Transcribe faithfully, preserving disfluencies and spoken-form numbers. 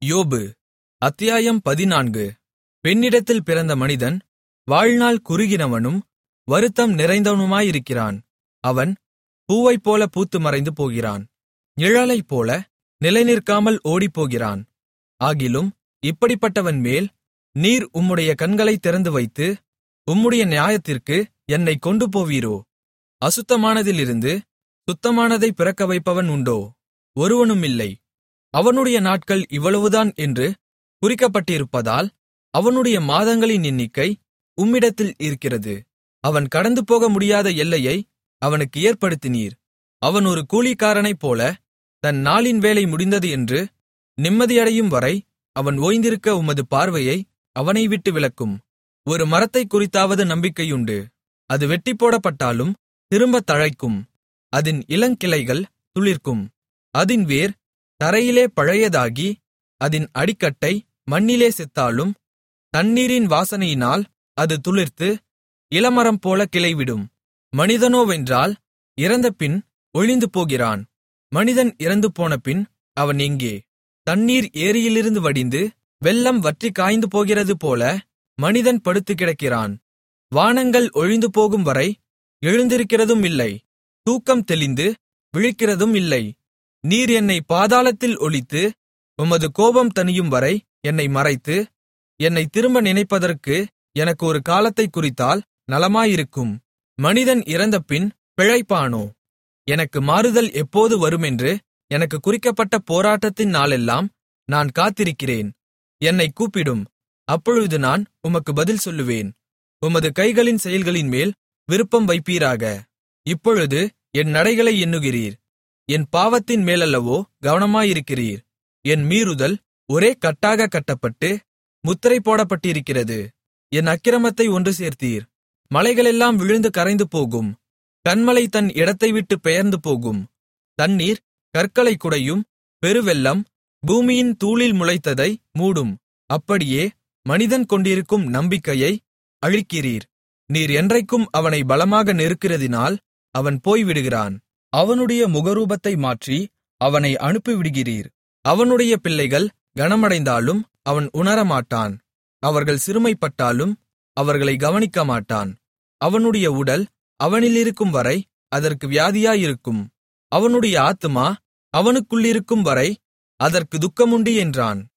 யோபு அத்தியாயம் பதினான்கு. பெண்ணிடத்தில் பிறந்த மனிதன் வாழ்நாள் குறுகினவனும் வருத்தம் நிறைந்தவனுமாயிருக்கிறான். அவன் பூவைப்போல பூத்து மறைந்து போகிறான், நிழலைப்போல நிலைநிற்காமல் ஓடிப்போகிறான். ஆகிலும் இப்படிப்பட்டவன் மேல் நீர் உம்முடைய கண்களைத் திறந்து வைத்து, உம்முடைய நியாயத்திற்கு என்னைக் கொண்டு போவீரோ? அசுத்தமானதிலிருந்து சுத்தமானதைப் பிறக்க வைப்பவன் உண்டோ? ஒருவனுமில்லை. அவனுடைய நாட்கள் இவ்வளவுதான் என்று குறிக்கப்பட்டிருப்பதால் அவனுடைய மாதங்களின் எண்ணிக்கை உம்மிடத்தில் இருக்கிறது. அவன் கடந்துபோக முடியாத எல்லையை அவனுக்கு ஏற்படுத்தினீர். அவன் ஒரு கூலிக்காரனைப்போல தன் நாளின் வேலை முடிந்தது என்று நிம்மதியடையும் வரை அவன் ஓய்ந்திருக்க உமது பார்வையை அவனை விட்டு விலக்கும். ஒரு மரத்தைக் குறித்தாவது நம்பிக்கையுண்டு. அது வெட்டிப்போடப்பட்டாலும் திரும்பத் தழைக்கும். அதின் இளங்கிளைகள் துளிர்க்கும். அதின் வேர் தரையிலே பழையதாகி அதின் அடிக்கட்டை மண்ணிலே செத்தாலும் தண்ணீரின் வாசனையினால் அது துளிர்த்து இளமரம்போல கிளைவிடும். மனிதனோவென்றால் இறந்தபின் ஒழிந்து போகிறான். மனிதன் இறந்துபோனபின் அவன் எங்கே? தண்ணீர் ஏரியிலிருந்து வடிந்து வெள்ளம் வற்றிக் காய்ந்து போகிறது போல மனிதன் படுத்துக் கிடக்கிறான். வானங்கள் ஒழிந்து போகும் வரை எழுந்திருக்கிறதும் இல்லை, தூக்கம் தெளிந்து விழிக்கிறதும் இல்லை. நீர் என்னை பாதாளத்தில் ஒளித்து உமது கோபம் தணியும் வரை என்னை மறைத்து, என்னை திரும்ப நினைப்பதற்கு எனக்கு ஒரு காலத்தைக் குறித்தால் நலமாயிருக்கும். மனிதன் இறந்தபின் பிழைப்பானோ? எனக்கு மாறுதல் எப்போது வருமென்று எனக்கு குறிக்கப்பட்ட போராட்டத்தின் நாளெல்லாம் நான் காத்திருக்கிறேன். என்னைக் கூப்பிடும், அப்பொழுது நான் உமக்கு பதில் சொல்லுவேன். உமது கைகளின் செயல்களின்மேல் விருப்பம் வைப்பீராக. இப்பொழுது என் நடைகளை எண்ணுகிறீர். என் பாவத்தின் மேலல்லவோ கவனமாயிருக்கிறீர். என் மீறுதல் ஒரே கட்டாக கட்டப்பட்டு முத்திரை போடப்பட்டிருக்கிறது. என் அக்கிரமத்தை ஒன்று சேர்த்தீர். மலைகளெல்லாம் விழுந்து கரைந்து போகும். கன்மலை தன் இடத்தை விட்டு பெயர்ந்து போகும். தண்ணீர் கற்களைக் குடையும். பெருவெள்ளம் பூமியின் தூளில் முளைத்ததை மூடும். அப்படியே மனிதன் கொண்டிருக்கும் நம்பிக்கையை அழிக்கிறீர். நீர் என்றைக்கும் அவனை பலமாக நெருக்கிறதினால் அவன் போய்விடுகிறான். அவனுடைய முகரூபத்தை மாற்றி அவனை அனுப்பிவிடுகிறீர். அவனுடைய பிள்ளைகள் கனமடைந்தாலும் அவன் உணரமாட்டான். அவர்கள் சிறுமைப்பட்டாலும் அவர்களை கவனிக்கமாட்டான். அவனுடைய உடல் அவனிலிருக்கும் வரை அதற்கு வியாதியாயிருக்கும். அவனுடைய ஆத்துமா அவனுக்குள்ளிருக்கும் வரை அதற்கு துக்கமுண்டு என்றான்.